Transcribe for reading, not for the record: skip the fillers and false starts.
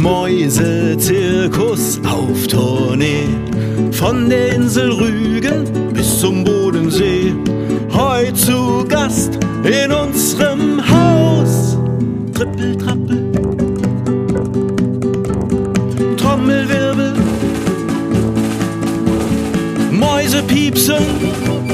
Mäusezirkus auf Tournee. Von der Insel Rügen bis zum Bodensee. Heut zu Gast in unserem Haus. Trippel, trappel, Trommelwirbel, Mäuse piepsen,